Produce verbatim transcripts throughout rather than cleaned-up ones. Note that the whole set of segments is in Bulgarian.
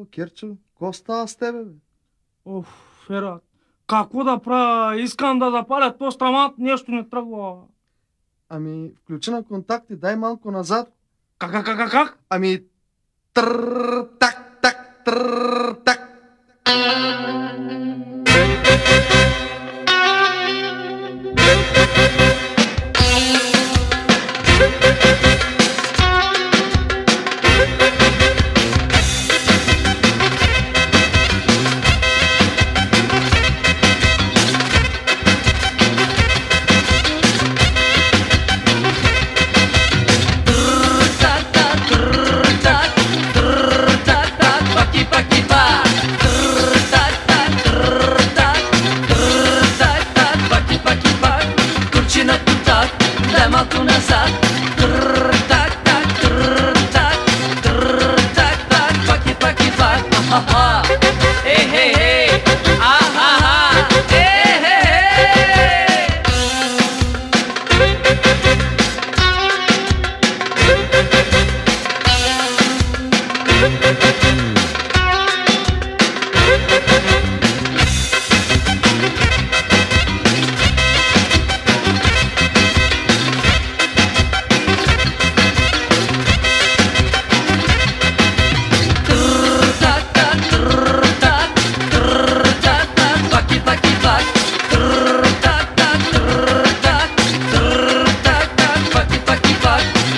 О, Керчо, какво става с тебе, бе? Оф, Фера, какво да правя? Искам да запаля то стамат, нещо не тръгва. Ами, включи на контакти, дай малко назад. Как, как, как, как? Ами, трррр, так, так, трррр, так.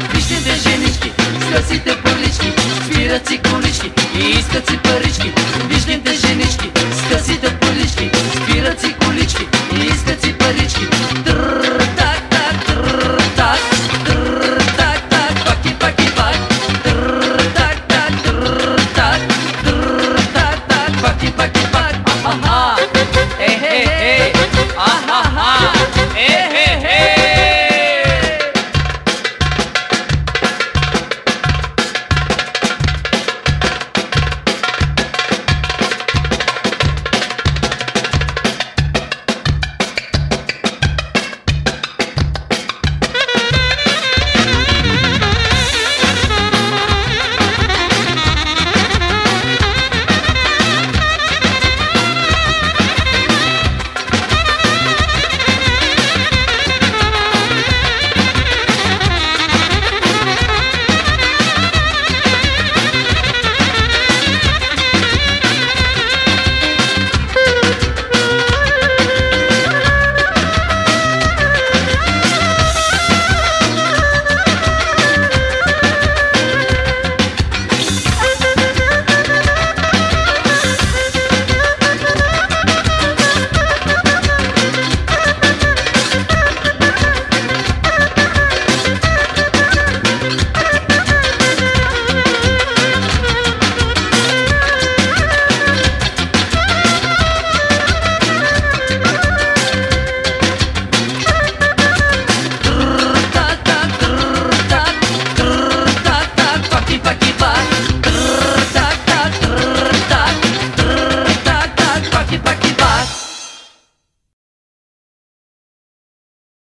Спират си колички и искат си парички.